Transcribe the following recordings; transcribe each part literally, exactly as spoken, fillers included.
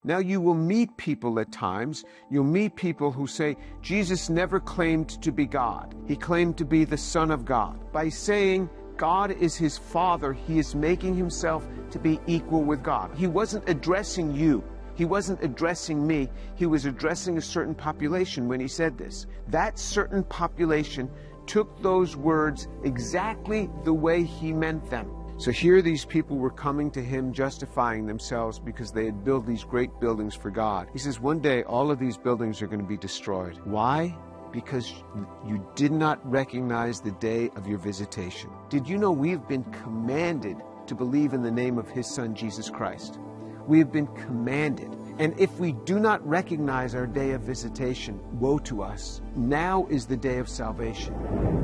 Now you will meet people at times, you'll meet people who say, Jesus never claimed to be God. He claimed to be the Son of God. By saying God is his Father, he is making himself to be equal with God. He wasn't addressing you. He wasn't addressing me. He was addressing a certain population when he said this. That certain population took those words exactly the way he meant them. So here these people were coming to him justifying themselves because they had built these great buildings for God. He says one day all of these buildings are going to be destroyed. Why? Because you did not recognize the day of your visitation. Did you know we've been commanded to believe in the name of his Son, Jesus Christ? We have been commanded. And if we do not recognize our day of visitation, woe to us. Now is the day of salvation.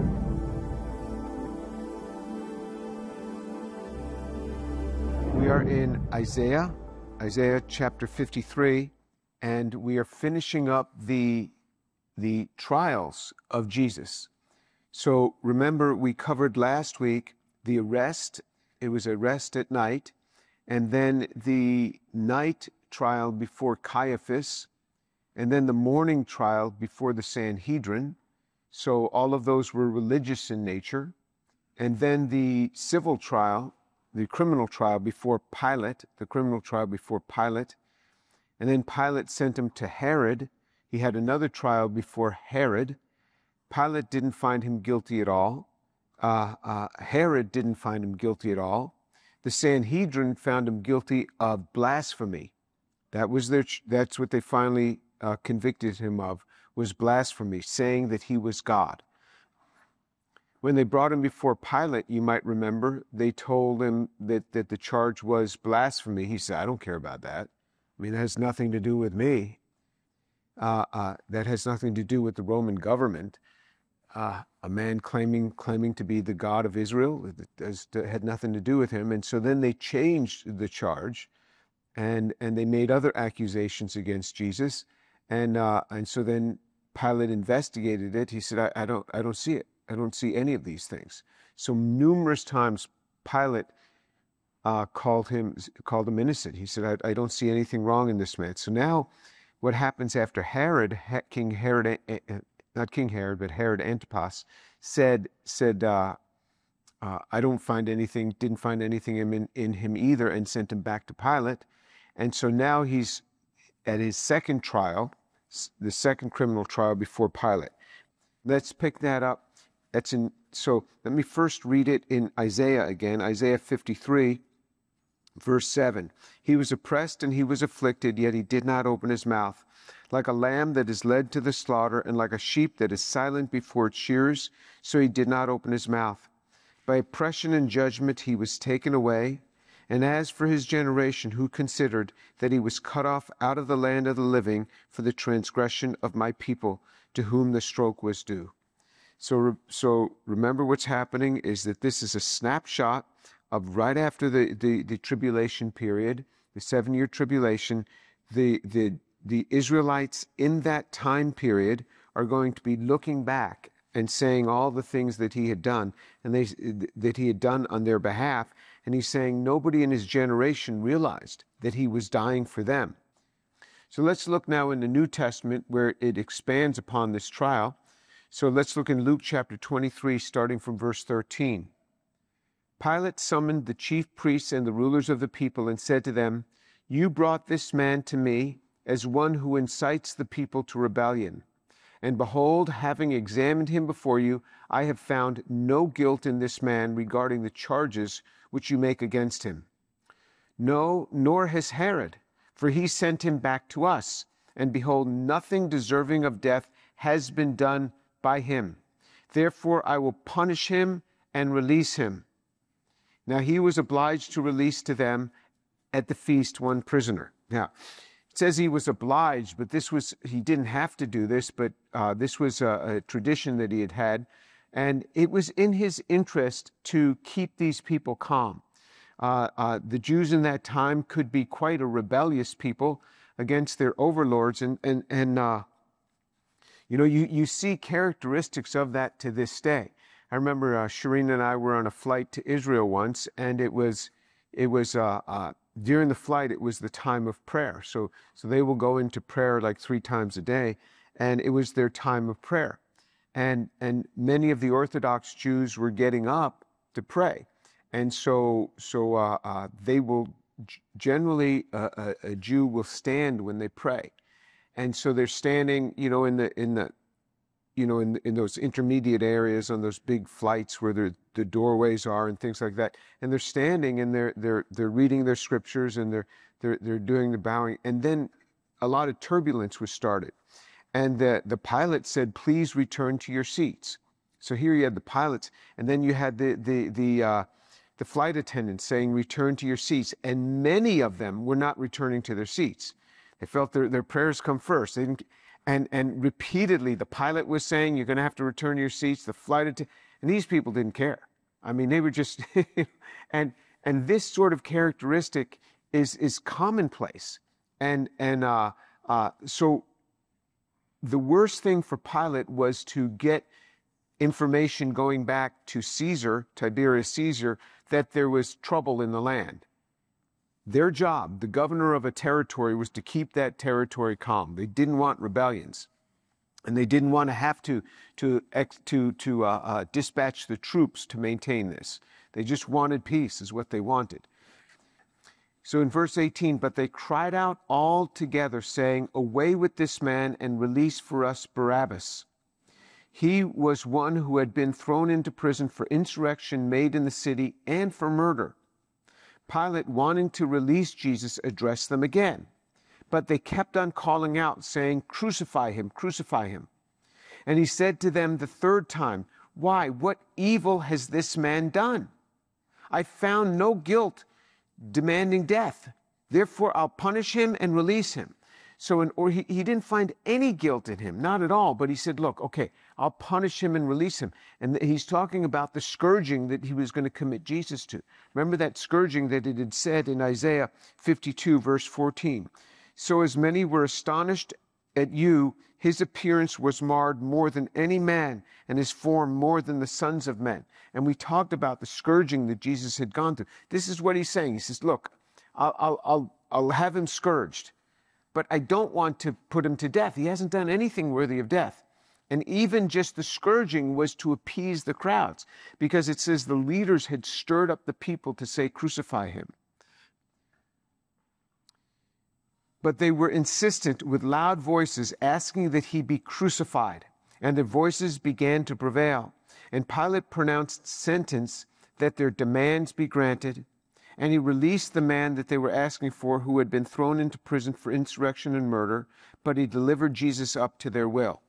We are in Isaiah, Isaiah chapter fifty-three, and we are finishing up the, the trials of Jesus. So remember, we covered last week the arrest. It was arrest at night, and then the night trial before Caiaphas, and then the morning trial before the Sanhedrin. So all of those were religious in nature. And then the civil trial, the criminal trial before Pilate, the criminal trial before Pilate. And then Pilate sent him to Herod. He had another trial before Herod. Pilate didn't find him guilty at all. Uh, uh, Herod didn't find him guilty at all. The Sanhedrin found him guilty of blasphemy. That was their, that's what they finally uh, convicted him of, was blasphemy, saying that he was God. When they brought him before Pilate, you might remember, they told him that, that the charge was blasphemy. He said, I don't care about that. I mean, that has nothing to do with me. Uh, uh, that has nothing to do with the Roman government. Uh, a man claiming claiming to be the God of Israel, it had nothing to do with him. And so then they changed the charge, and, and they made other accusations against Jesus. And, uh, and so then Pilate investigated it. He said, I, I, don't, I don't see it. I don't see any of these things. So numerous times Pilate uh, called him called him innocent. He said, I, I don't see anything wrong in this man. So now what happens after Herod, King Herod, not King Herod, but Herod Antipas, said, said uh, uh, I don't find anything, didn't find anything in, in him either, and sent him back to Pilate. And so now he's at his second trial, the second criminal trial before Pilate. Let's pick that up. That's in, so let me first read it in Isaiah again, Isaiah fifty-three, verse seven. He was oppressed and he was afflicted, yet he did not open his mouth. Like a lamb that is led to the slaughter, and like a sheep that is silent before its shearers, so he did not open his mouth. By oppression and judgment he was taken away. And as for his generation, who considered that he was cut off out of the land of the living for the transgression of my people, to whom the stroke was due. So, so remember what's happening is that this is a snapshot of right after the, the, the tribulation period, the seven-year tribulation. The, the, the Israelites in that time period are going to be looking back and saying all the things that he had done, and they, that he had done on their behalf. And he's saying nobody in his generation realized that he was dying for them. So let's look now in the New Testament where it expands upon this trial. So let's look in Luke chapter twenty-three, starting from verse thirteen. Pilate summoned the chief priests and the rulers of the people and said to them, You brought this man to me as one who incites the people to rebellion. And behold, having examined him before you, I have found no guilt in this man regarding the charges which you make against him. No, nor has Herod, for he sent him back to us. And behold, nothing deserving of death has been done by him. Therefore I will punish him and release him. Now he was obliged to release to them at the feast one prisoner. Now, it says he was obliged, but this was, he didn't have to do this, but uh, this was a, a tradition that he had had. And it was in his interest to keep these people calm. Uh, uh, the Jews in that time could be quite a rebellious people against their overlords. And, and, and uh, you know, you, you see characteristics of that to this day. I remember uh, Shireen and I were on a flight to Israel once, and it was, it was uh, uh, during the flight, it was the time of prayer. So, so they will go into prayer like three times a day, and it was their time of prayer. And, and many of the Orthodox Jews were getting up to pray. And so, so uh, uh, they will, generally, uh, a, a Jew will stand when they pray. And so they're standing, you know, in the, in the, you know, in, in those intermediate areas on those big flights where the, the doorways are and things like that. And they're standing and they're, they're, they're reading their scriptures and they're, they're, they're doing the bowing. And then a lot of turbulence was started. And the, the pilot said, please return to your seats. So here you had the pilots, and then you had the, the, the, uh, the flight attendants saying, return to your seats. And many of them were not returning to their seats. They felt their, their prayers come first. They didn't, and, and repeatedly, the pilot was saying, you're going to have to return to your seats. The flight attendant, and these people didn't care. I mean, they were just, and, and this sort of characteristic is, is commonplace. And, and uh, uh, so the worst thing for Pilate was to get information going back to Caesar, Tiberius Caesar, that there was trouble in the land. Their job, the governor of a territory, was to keep that territory calm. They didn't want rebellions, and they didn't want to have to to to to uh, uh, dispatch the troops to maintain this. They just wanted peace, is what they wanted. So in verse eighteen, but they cried out all together, saying, away with this man, and release for us Barabbas. He was one who had been thrown into prison for insurrection made in the city and for murder. Pilate, wanting to release Jesus, addressed them again. But they kept on calling out, saying, crucify him, crucify him. And he said to them the third time, why, what evil has this man done? I found no guilt demanding death. Therefore, I'll punish him and release him. So, in, or he, he didn't find any guilt in him, not at all. But he said, look, okay, I'll punish him and release him. And he's talking about the scourging that he was going to commit Jesus to. Remember that scourging that it had said in Isaiah fifty-two, verse fourteen. So as many were astonished at you, his appearance was marred more than any man, and his form more than the sons of men. And we talked about the scourging that Jesus had gone through. This is what he's saying. He says, look, I'll, I'll, I'll, I'll have him scourged, but I don't want to put him to death. He hasn't done anything worthy of death. And even just the scourging was to appease the crowds, because it says the leaders had stirred up the people to say, crucify him. But they were insistent with loud voices, asking that he be crucified. And their voices began to prevail. And Pilate pronounced sentence that their demands be granted. And he released the man that they were asking for, who had been thrown into prison for insurrection and murder, but he delivered Jesus up to their will.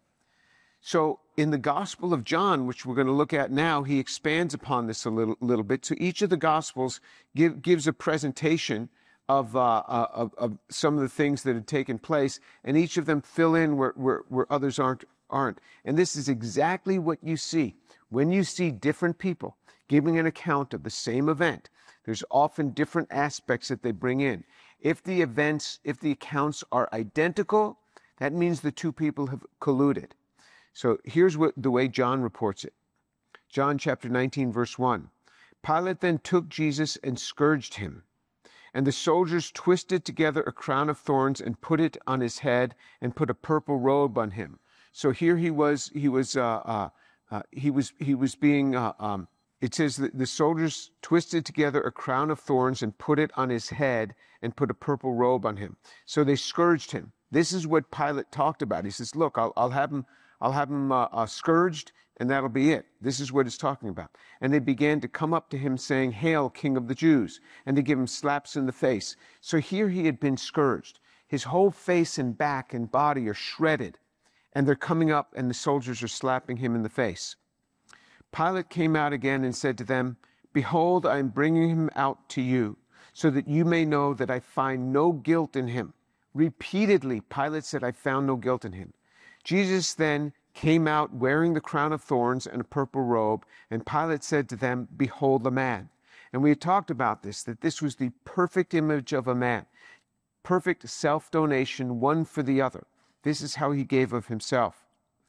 So in the Gospel of John, which we're going to look at now, he expands upon this a little, little bit. So each of the Gospels give, gives a presentation of, uh, uh, of, of some of the things that had taken place, and each of them fill in where, where, where others aren't, aren't. And this is exactly what you see. When you see different people giving an account of the same event, there's often different aspects that they bring in. If the events, if the accounts are identical, that means the two people have colluded. So here's what the way John reports it. John chapter nineteen, verse one. Pilate then took Jesus and scourged him. And the soldiers twisted together a crown of thorns and put it on his head and put a purple robe on him. So here he was, he was, uh, uh, uh, he was, he was being, uh, um, it says that the soldiers twisted together a crown of thorns and put it on his head and put a purple robe on him. So they scourged him. This is what Pilate talked about. He says, look, I'll, I'll have him, I'll have him uh, uh, scourged, and that'll be it. This is what it's talking about. And they began to come up to him saying, Hail, King of the Jews, and to give him slaps in the face. So here he had been scourged. His whole face and back and body are shredded, and they're coming up, and the soldiers are slapping him in the face. Pilate came out again and said to them, Behold, I am bringing him out to you, so that you may know that I find no guilt in him. Repeatedly, Pilate said, I found no guilt in him. Jesus then came out wearing the crown of thorns and a purple robe, and Pilate said to them, Behold the man. And we had talked about this, that this was the perfect image of a man, perfect self-donation, one for the other. This is how he gave of himself.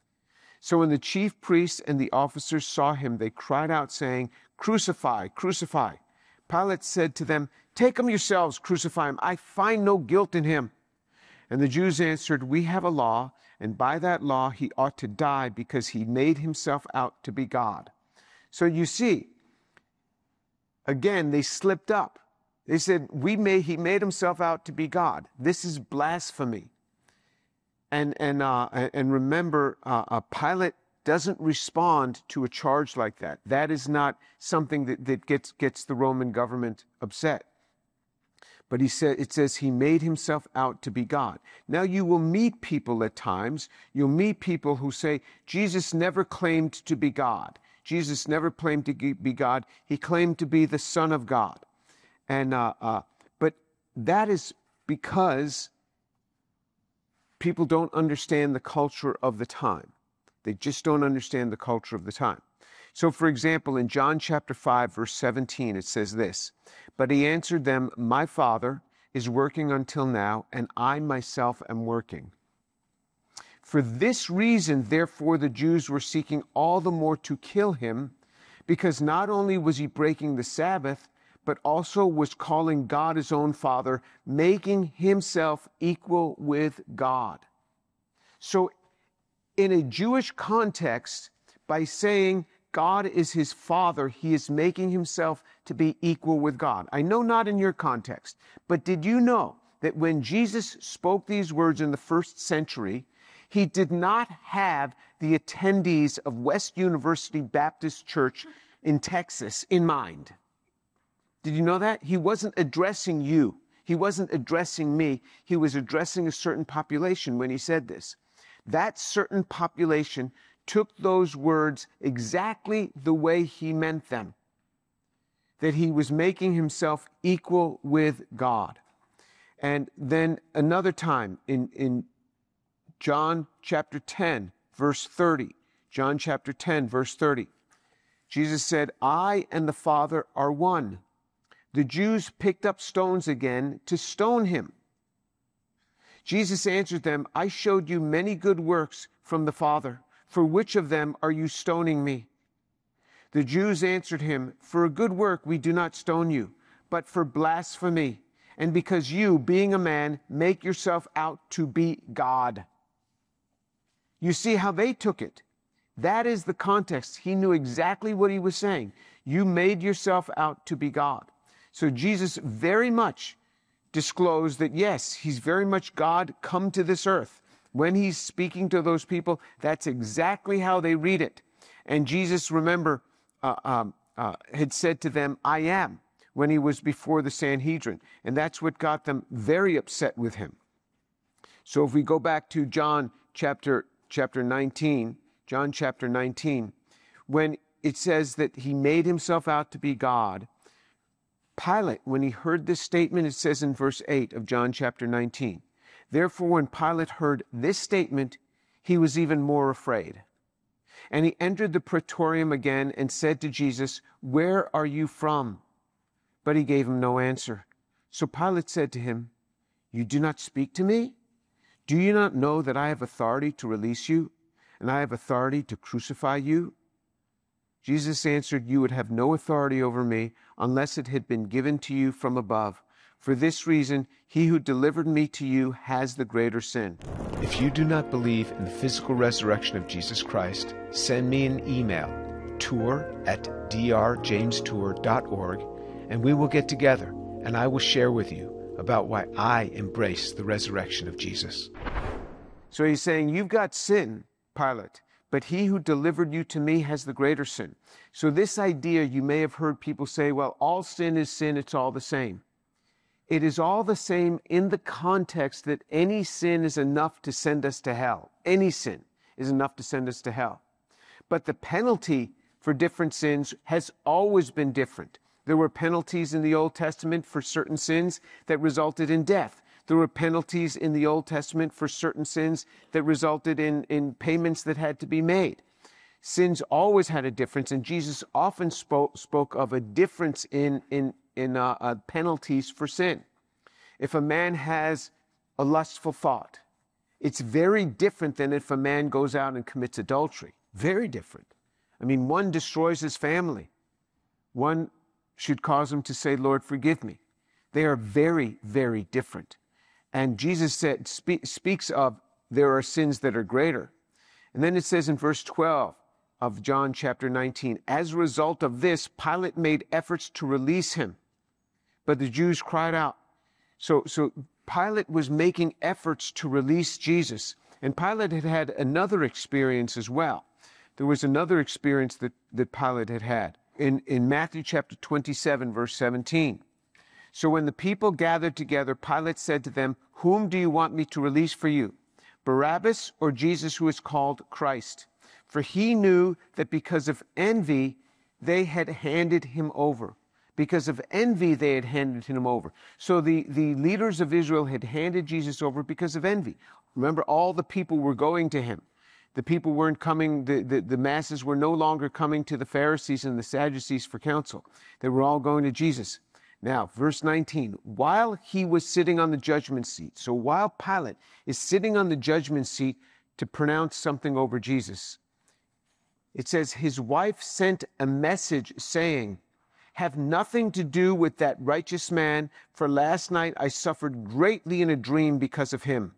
So when the chief priests and the officers saw him, they cried out, saying, Crucify, crucify. Pilate said to them, Take him yourselves, crucify him. I find no guilt in him." And the Jews answered, "We have a law, and by that law he ought to die because he made himself out to be God." So you see, again, they slipped up. They said, "We may, he made himself out to be God. This is blasphemy." And, and, uh, and remember, uh, uh, Pilate doesn't respond to a charge like that. That is not something that, that gets, gets the Roman government upset. But he said, it says he made himself out to be God. Now you will meet people at times, you'll meet people who say, Jesus never claimed to be God. Jesus never claimed to be God. He claimed to be the Son of God. And, uh, uh, but that is because people don't understand the culture of the time. They just don't understand the culture of the time. So, for example, in John chapter five, verse seventeen, it says this, "But he answered them, My Father is working until now, and I myself am working. For this reason, therefore, the Jews were seeking all the more to kill him, because not only was he breaking the Sabbath, but also was calling God his own Father, making himself equal with God." So, in a Jewish context, by saying God is his Father, he is making himself to be equal with God. I know not in your context, but did you know that when Jesus spoke these words in the first century, he did not have the attendees of West University Baptist Church in Texas in mind? Did you know that? He wasn't addressing you. He wasn't addressing me. He was addressing a certain population when he said this. That certain population took those words exactly the way he meant them, that he was making himself equal with God. And then another time in, in John chapter ten, verse thirty, John chapter ten, verse thirty, Jesus said, "I and the Father are one." The Jews picked up stones again to stone him. Jesus answered them, "I showed you many good works from the Father. For which of them are you stoning me?" The Jews answered him, "For a good work we do not stone you, but for blasphemy, and because you, being a man, make yourself out to be God." You see how they took it. That is the context. He knew exactly what he was saying. You made yourself out to be God. So Jesus very much disclosed that, yes, he's very much God come to this earth. When he's speaking to those people, that's exactly how they read it. And Jesus, remember, uh, um, uh, had said to them, "I am," when he was before the Sanhedrin. And that's what got them very upset with him. So if we go back to John chapter, chapter nineteen, John chapter nineteen, when it says that he made himself out to be God, Pilate, when he heard this statement, it says in verse eight of John chapter nineteen, "Therefore, when Pilate heard this statement, he was even more afraid. And he entered the praetorium again and said to Jesus, 'Where are you from?' But he gave him no answer. So Pilate said to him, 'You do not speak to me? Do you not know that I have authority to release you, and I have authority to crucify you?' Jesus answered, 'You would have no authority over me unless it had been given to you from above. For this reason, he who delivered me to you has the greater sin.'" If you do not believe in the physical resurrection of Jesus Christ, send me an email, tour at d r james tour dot org, and we will get together, and I will share with you about why I embrace the resurrection of Jesus. So he's saying, you've got sin, Pilate, but he who delivered you to me has the greater sin. So this idea, you may have heard people say, well, all sin is sin, it's all the same. It is all the same in the context that any sin is enough to send us to hell. Any sin is enough to send us to hell. But the penalty for different sins has always been different. There were penalties in the Old Testament for certain sins that resulted in death. There were penalties in the Old Testament for certain sins that resulted in, in payments that had to be made. Sins always had a difference, and Jesus often spoke, spoke of a difference in, in, in uh, uh, penalties for sin. If a man has a lustful thought, it's very different than if a man goes out and commits adultery. Very different. I mean, one destroys his family. One should cause him to say, Lord, forgive me. They are very, very different. And Jesus said, spe- speaks of there are sins that are greater. And then it says in verse twelve of John chapter nineteen, as a result of this, Pilate made efforts to release him, but the Jews cried out. So, so Pilate was making efforts to release Jesus. And Pilate had had another experience as well. There was another experience that, that Pilate had had in, in Matthew chapter twenty-seven, verse seventeen. So when the people gathered together, Pilate said to them, whom do you want me to release for you, Barabbas or Jesus who is called Christ? For he knew that because of envy, they had handed him over. Because of envy, they had handed him over. So the, the leaders of Israel had handed Jesus over because of envy. Remember, all the people were going to him. The people weren't coming, the, the, the masses were no longer coming to the Pharisees and the Sadducees for counsel. They were all going to Jesus. Now, verse nineteen, while he was sitting on the judgment seat, so while Pilate is sitting on the judgment seat to pronounce something over Jesus, it says his wife sent a message saying, have nothing to do with that righteous man, for last night I suffered greatly in a dream because of him.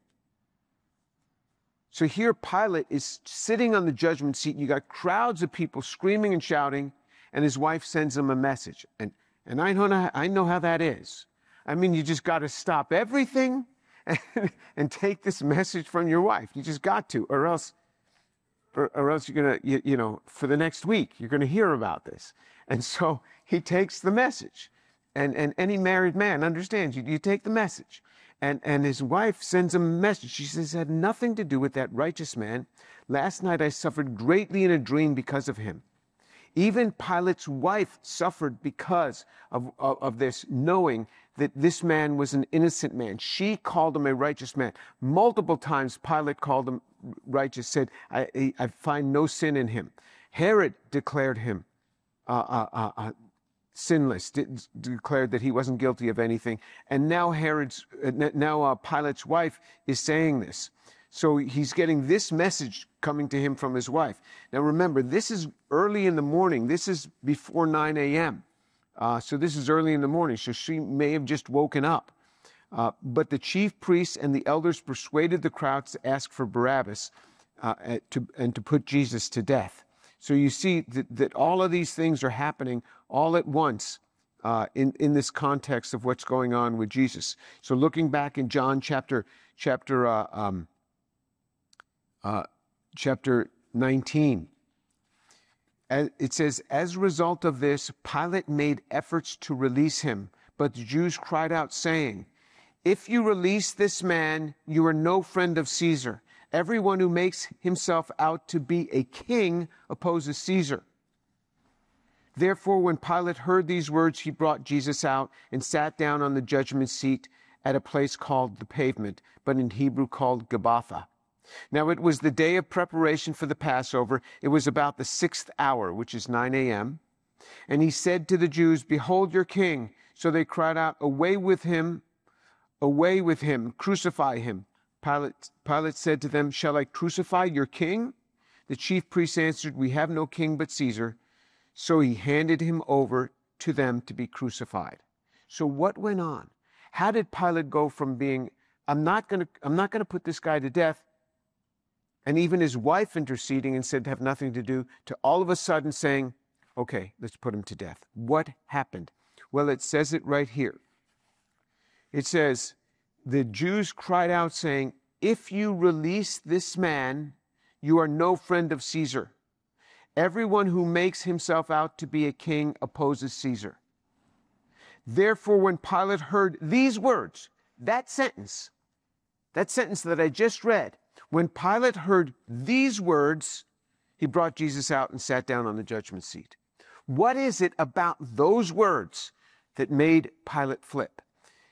So here Pilate is sitting on the judgment seat. You got crowds of people screaming and shouting, and his wife sends him a message. And, and I, know, I know how that is. I mean, you just got to stop everything and, and take this message from your wife. You just got to, or else, or, or else you're going to, you, you know, for the next week, you're going to hear about this. And so he takes the message. And, and any married man understands you. You take the message. And, and his wife sends him a message. She says, it had nothing to do with that righteous man. Last night I suffered greatly in a dream because of him. Even Pilate's wife suffered because of, of, of this, knowing that this man was an innocent man. She called him a righteous man. Multiple times Pilate called him righteous, said, I, I find no sin in him. Herod declared him uh, uh, uh, uh, sinless, did, declared that he wasn't guilty of anything. And now Herod's, uh, now uh, Pilate's wife is saying this. So he's getting this message coming to him from his wife. Now remember, this is early in the morning. This is before nine a.m. Uh, so this is early in the morning. So she may have just woken up. Uh, but the chief priests and the elders persuaded the crowds to ask for Barabbas uh, to, and to put Jesus to death. So you see that, that all of these things are happening all at once uh, in, in this context of what's going on with Jesus. So looking back in John chapter, chapter, uh, um, uh, chapter nineteen, it says, as a result of this, Pilate made efforts to release him, but the Jews cried out, saying, if you release this man, you are no friend of Caesar. Everyone who makes himself out to be a king opposes Caesar. Therefore, when Pilate heard these words, he brought Jesus out and sat down on the judgment seat at a place called the Pavement, but in Hebrew called Gabbatha. Now it was the day of preparation for the Passover. It was about the sixth hour, which is nine a.m. And he said to the Jews, behold your king. So they cried out, away with him, away with him, crucify him. Pilate, Pilate said to them, shall I crucify your king? The chief priests answered, we have no king but Caesar. So he handed him over to them to be crucified. So what went on? How did Pilate go from being, I'm not going to, I'm not going to put this guy to death, and even his wife interceding and said have nothing to do, to all of a sudden saying, okay, let's put him to death? What happened? Well, it says it right here. It says, the Jews cried out saying, if you release this man, you are no friend of Caesar. Everyone who makes himself out to be a king opposes Caesar. Therefore, when Pilate heard these words, that sentence, that sentence that I just read, when Pilate heard these words, he brought Jesus out and sat down on the judgment seat. What is it about those words that made Pilate flip?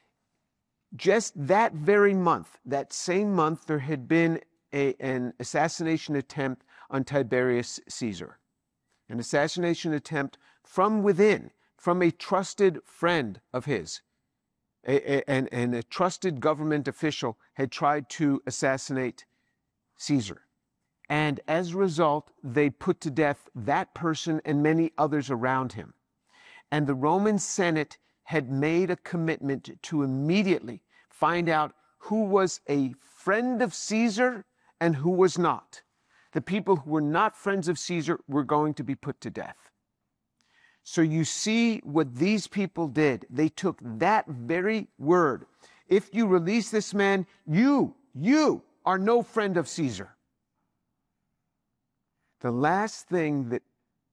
Just that very month, that same month, there had been a, an assassination attempt on Tiberius Caesar. An assassination attempt from within, from a trusted friend of his. A, a, and, and a trusted government official had tried to assassinate Caesar. And as a result, they put to death that person and many others around him. And the Roman Senate had made a commitment to immediately find out who was a friend of Caesar and who was not. The people who were not friends of Caesar were going to be put to death. So you see what these people did. They took that very word. If you release this man, you, you are no friend of Caesar. The last thing that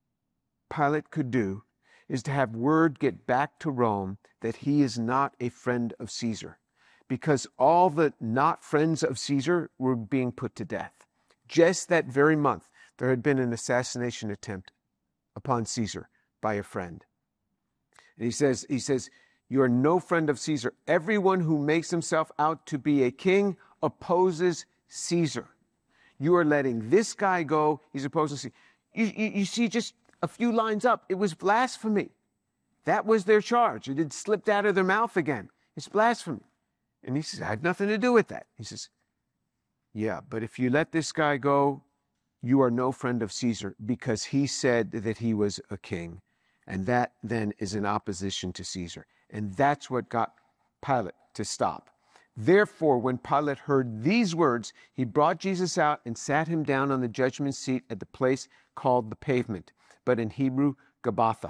Pilate could do is to have word get back to Rome that he is not a friend of Caesar, because all the not friends of Caesar were being put to death. Just that very month, there had been an assassination attempt upon Caesar by a friend. And he says, he says, you are no friend of Caesar. Everyone who makes himself out to be a king opposes Caesar. You are letting this guy go. He's opposed to Caesar. You, you, you see, just a few lines up, it was blasphemy. That was their charge. It had slipped out of their mouth again. It's blasphemy. And he says, I had nothing to do with that. He says, yeah, but if you let this guy go, you are no friend of Caesar, because he said that he was a king. And that then is in opposition to Caesar. And that's what got Pilate to stop. Therefore, when Pilate heard these words, he brought Jesus out and sat him down on the judgment seat at the place called the Pavement, but in Hebrew, Gabbatha.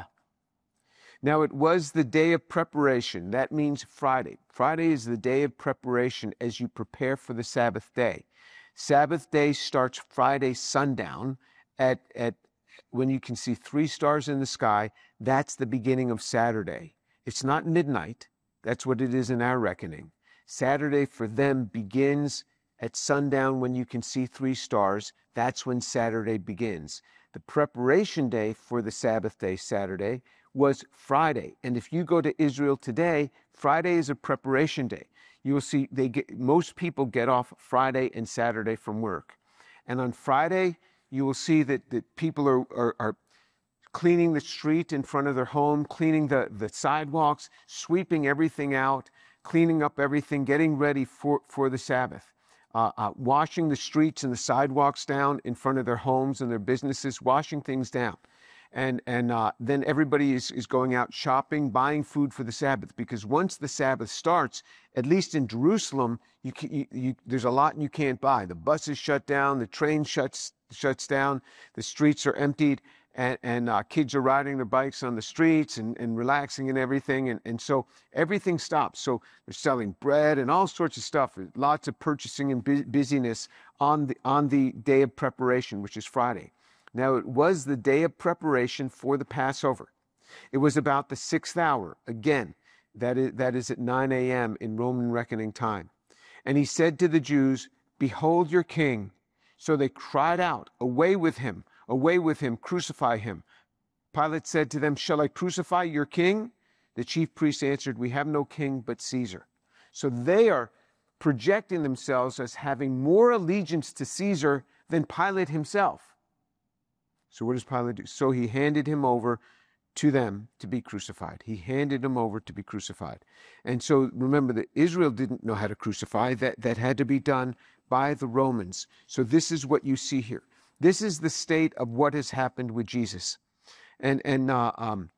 Now it was the day of preparation. That means Friday. Friday is the day of preparation as you prepare for the Sabbath day. Sabbath day starts Friday sundown at, at when you can see three stars in the sky. That's the beginning of Saturday. It's not midnight. That's what it is in our reckoning. Saturday for them begins at sundown when you can see three stars. That's when Saturday begins. The preparation day for the Sabbath day, Saturday, was Friday. And if you go to Israel today, Friday is a preparation day. You will see they get, most people get off Friday and Saturday from work. And on Friday, you will see that, that people are, are, are cleaning the street in front of their home, cleaning the, the sidewalks, sweeping everything out, cleaning up everything, getting ready for, for the Sabbath. Uh, uh, washing the streets and the sidewalks down in front of their homes and their businesses, washing things down. And, and uh, then everybody is, is going out shopping, buying food for the Sabbath, because once the Sabbath starts, at least in Jerusalem, you, can, you, you, there's a lot you can't buy. The buses shut down, the train shuts, shuts down, the streets are emptied, and, and uh, kids are riding their bikes on the streets and, and relaxing and everything. And, and so everything stops. So they're selling bread and all sorts of stuff. Lots of purchasing and bu- busyness on the, on the day of preparation, which is Friday. Now, it was the day of preparation for the Passover. It was about the sixth hour. Again, that is, that is at nine a.m. in Roman reckoning time. And he said to the Jews, behold your king. So they cried out, away with him, away with him, crucify him. Pilate said to them, shall I crucify your king? The chief priests answered, we have no king but Caesar. So they are projecting themselves as having more allegiance to Caesar than Pilate himself. So what does Pilate do? So he handed him over to them to be crucified. He handed him over to be crucified. And so remember that Israel didn't know how to crucify. That, that had to be done by the Romans. So this is what you see here. This is the state of what has happened with Jesus. And, and uh, um,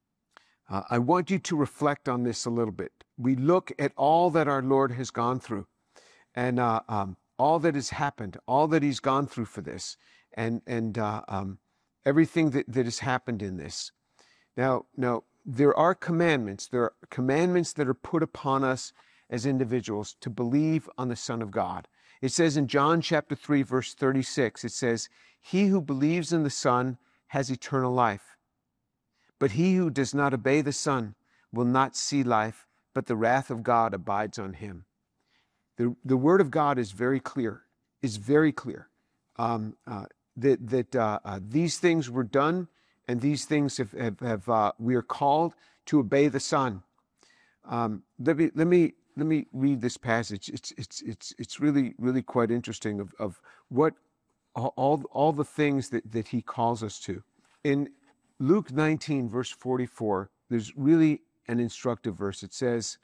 uh, I want you to reflect on this a little bit. We look at all that our Lord has gone through, and uh, um, all that has happened, all that he's gone through for this, and, and uh, um, everything that, that has happened in this. Now, now, there are commandments. There are commandments that are put upon us as individuals to believe on the Son of God. It says in John chapter three, verse thirty-six, it says, he who believes in the Son has eternal life. But he who does not obey the Son will not see life, but the wrath of God abides on him. The, the word of God is very clear, is very clear, um, uh, that, that uh, uh, these things were done, and these things have, have, have uh, we are called to obey the Son. Um, let me, let me, let me read this passage. It's, it's, it's, it's really, really quite interesting of, of what all, all the things that, that he calls us to. In Luke nineteen, verse forty-four, there's really an instructive verse. It says,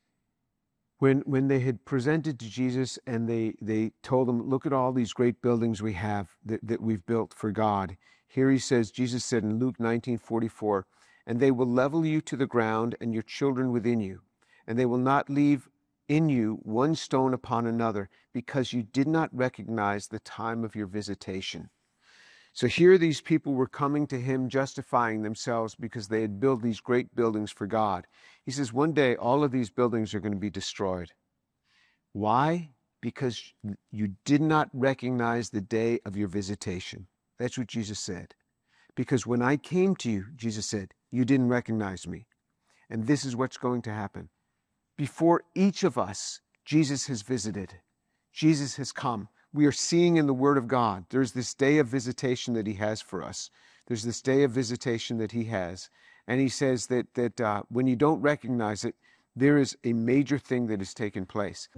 when, when they had presented to Jesus and they, they told him, look at all these great buildings we have that, that we've built for God. Here he says, Jesus said in Luke nineteen forty-four, and they will level you to the ground and your children within you, and they will not leave in you one stone upon another, because you did not recognize the time of your visitation. So here these people were coming to him, justifying themselves because they had built these great buildings for God. He says, one day all of these buildings are going to be destroyed. Why? Because you did not recognize the day of your visitation. That's what Jesus said. Because when I came to you, Jesus said, you didn't recognize me. And this is what's going to happen. Before each of us, Jesus has visited. Jesus has come. We are seeing in the Word of God, there's this day of visitation that he has for us. There's this day of visitation that he has. And he says that, that uh, when you don't recognize it, there is a major thing that has taken place.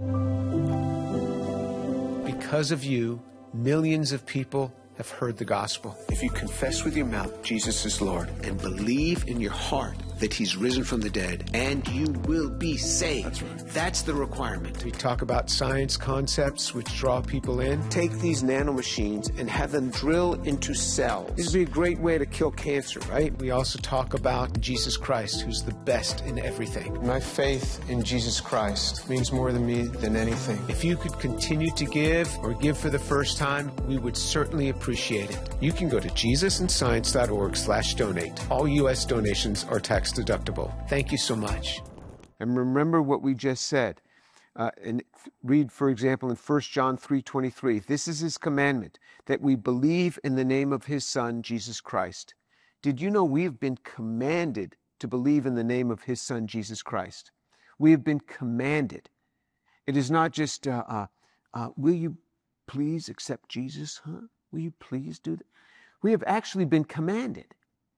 Because of you, millions of people have heard the gospel. If you confess with your mouth Jesus is Lord and believe in your heart that he's risen from the dead, and you will be saved. That's right. That's the requirement. We talk about science concepts which draw people in. Take these nanomachines and have them drill into cells. This would be a great way to kill cancer, right? We also talk about Jesus Christ, who's the best in everything. My faith in Jesus Christ means more to me than anything. If you could continue to give or give for the first time, we would certainly appreciate it. You can go to jesus and science dot org slash donate. All U S donations are tax deductible. Thank you so much. And remember what we just said. Uh, and read, for example, in First John three twenty-three. This is his commandment, that we believe in the name of his Son, Jesus Christ. Did you know we have been commanded to believe in the name of his Son, Jesus Christ? We have been commanded. It is not just, uh, uh, uh, will you please accept Jesus? Huh? Will you please do that? We have actually been commanded.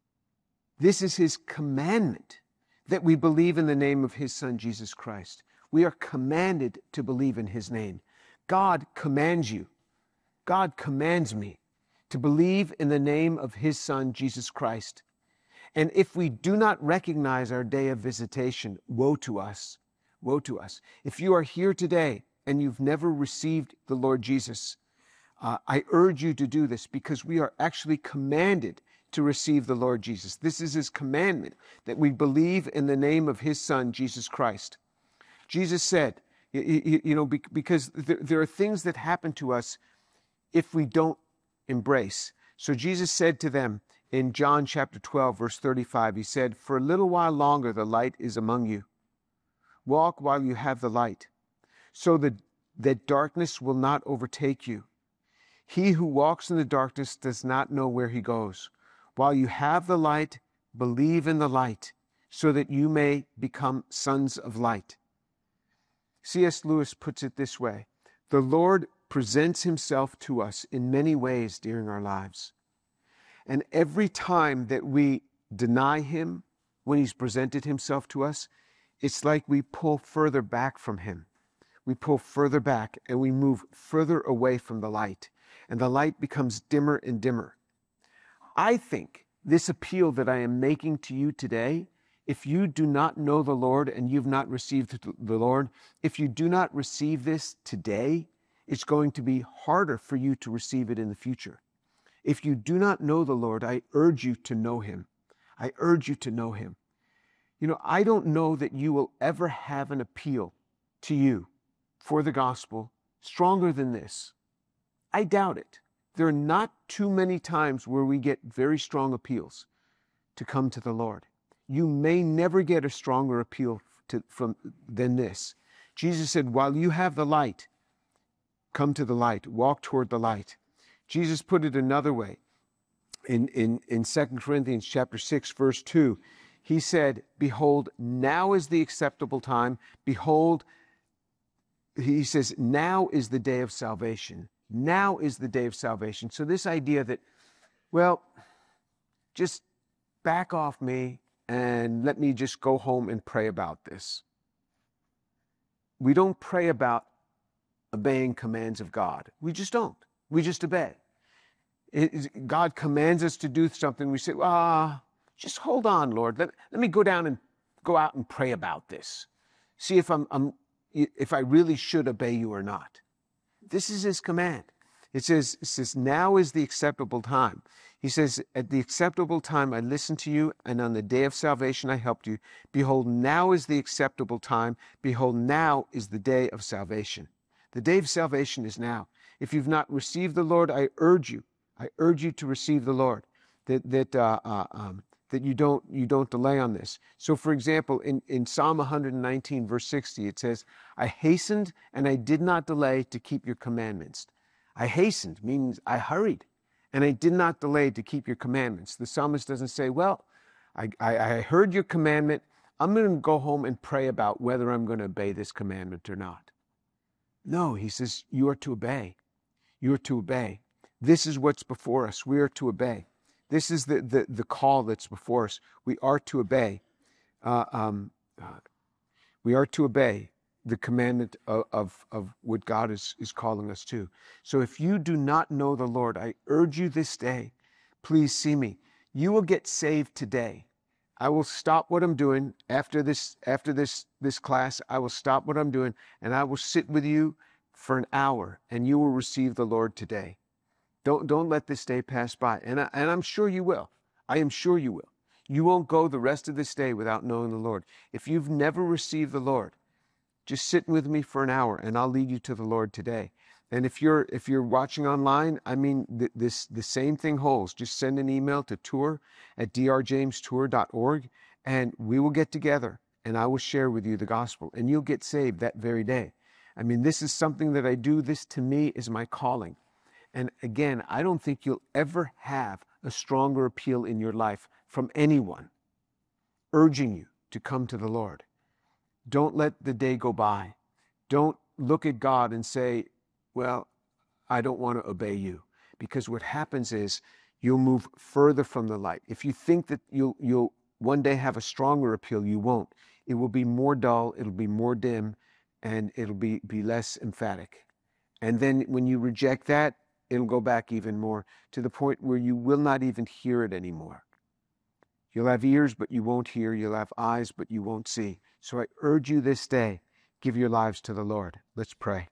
This is his commandment, that we believe in the name of his Son, Jesus Christ. We are commanded to believe in his name. God commands you. God commands me to believe in the name of his Son, Jesus Christ. And if we do not recognize our day of visitation, woe to us. Woe to us. If you are here today and you've never received the Lord Jesus, uh, I urge you to do this, because we are actually commanded to receive the Lord Jesus. This is his commandment, that we believe in the name of his Son, Jesus Christ. Jesus said, you, you know, because there, there are things that happen to us if we don't embrace. So Jesus said to them in John chapter twelve, verse thirty-five, he said, for a little while longer the light is among you. Walk while you have the light, so that, that darkness will not overtake you. He who walks in the darkness does not know where he goes. While you have the light, believe in the light, so that you may become sons of light. C S Lewis puts it this way: the Lord presents himself to us in many ways during our lives. And every time that we deny him when he's presented himself to us, it's like we pull further back from him. We pull further back and we move further away from the light. And the light becomes dimmer and dimmer. I think this appeal that I am making to you today, if you do not know the Lord and you've not received the Lord, if you do not receive this today, it's going to be harder for you to receive it in the future. If you do not know the Lord, I urge you to know him. I urge you to know him. You know, I don't know that you will ever have an appeal to you for the gospel stronger than this. I doubt it. There are not too many times where we get very strong appeals to come to the Lord. You may never get a stronger appeal to, from, than this. Jesus said, while you have the light, come to the light, walk toward the light. Jesus put it another way. In, in, in Second Corinthians chapter six, verse two, he said, behold, now is the acceptable time. Behold, he says, now is the day of salvation. Now is the day of salvation. So this idea that, well, just back off me and let me just go home and pray about this. We don't pray about obeying commands of God. We just don't. We just obey. It, God commands us to do something. We say, ah, just hold on, Lord. Let, let me go down and go out and pray about this. See if I'm, I'm if I really should obey you or not. This is his command. It says, it says, now is the acceptable time. He says, at the acceptable time I listened to you, and on the day of salvation I helped you. Behold, now is the acceptable time. Behold, now is the day of salvation. The day of salvation is now. If you've not received the Lord, I urge you, I urge you to receive the Lord, that, that, uh, uh, um, that you don't, you don't delay on this. So for example, in, in Psalm one nineteen, verse sixty, it says, I hastened and I did not delay to keep your commandments. I hastened means I hurried, and I did not delay to keep your commandments. The psalmist doesn't say, well, I, I, I heard your commandment. I'm going to go home and pray about whether I'm going to obey this commandment or not. No, he says, you are to obey. You are to obey. This is what's before us. We are to obey. This is the, the, the call that's before us. We are to obey. Uh, um, uh, we are to obey the commandment of, of, of what God is, is calling us to. So if you do not know the Lord, I urge you this day, please see me. You will get saved today. I will stop what I'm doing after this, after this, this class. I will stop what I'm doing, and I will sit with you for an hour, and you will receive the Lord today. Don't, don't let this day pass by. And, I, and I'm sure you will. I am sure you will. You won't go the rest of this day without knowing the Lord. If you've never received the Lord, just sit with me for an hour, and I'll lead you to the Lord today. And if you're if you're watching online, I mean, th this the same thing holds. Just send an email to tour at d r james tour dot org, and we will get together, and I will share with you the gospel, and you'll get saved that very day. I mean, this is something that I do. This, to me, is my calling. And again, I don't think you'll ever have a stronger appeal in your life from anyone urging you to come to the Lord. Don't let the day go by. Don't look at God and say, well, I don't want to obey you. Because what happens is you'll move further from the light. If you think that you'll, you'll one day have a stronger appeal, you won't. It will be more dull, it'll be more dim, and it'll be, be less emphatic. And then when you reject that, it'll go back even more to the point where you will not even hear it anymore. You'll have ears, but you won't hear. You'll have eyes, but you won't see. So I urge you this day, give your lives to the Lord. Let's pray.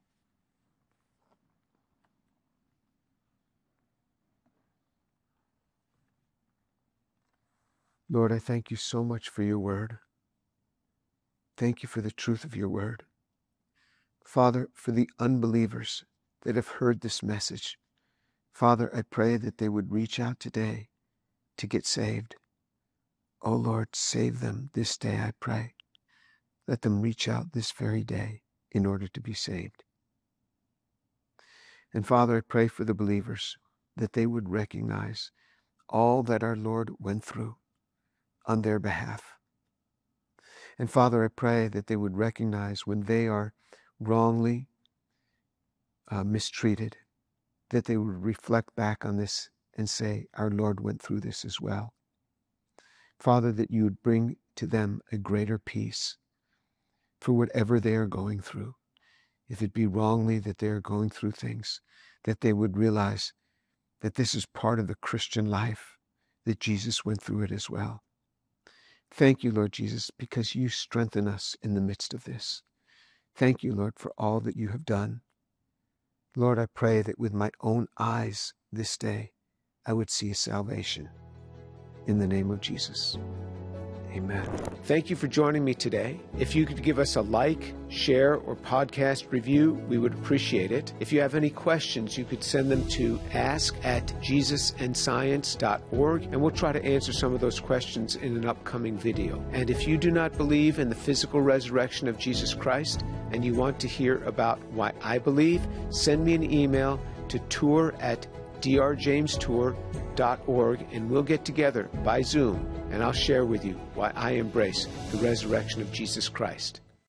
Lord, I thank you so much for your word. Thank you for the truth of your word. Father, for the unbelievers that have heard this message, Father, I pray that they would reach out today to get saved. Oh Lord, save them this day, I pray. Let them reach out this very day in order to be saved. And Father, I pray for the believers that they would recognize all that our Lord went through on their behalf. And Father, I pray that they would recognize when they are wrongly uh, mistreated, that they would reflect back on this and say, our Lord went through this as well. Father, that you would bring to them a greater peace for whatever they are going through. If it be wrongly that they are going through things, that they would realize that this is part of the Christian life, that Jesus went through it as well. Thank you, Lord Jesus, because you strengthen us in the midst of this. Thank you, Lord, for all that you have done. Lord, I pray that with my own eyes this day, I would see a salvation. In the name of Jesus. Amen. Thank you for joining me today. If you could give us a like, share, or podcast review, we would appreciate it. If you have any questions, you could send them to ask at jesus and science dot org, and we'll try to answer some of those questions in an upcoming video. And if you do not believe in the physical resurrection of Jesus Christ, and you want to hear about why I believe, send me an email to tour at d r james tour dot org, and we'll get together by Zoom, and I'll share with you why I embrace the resurrection of Jesus Christ.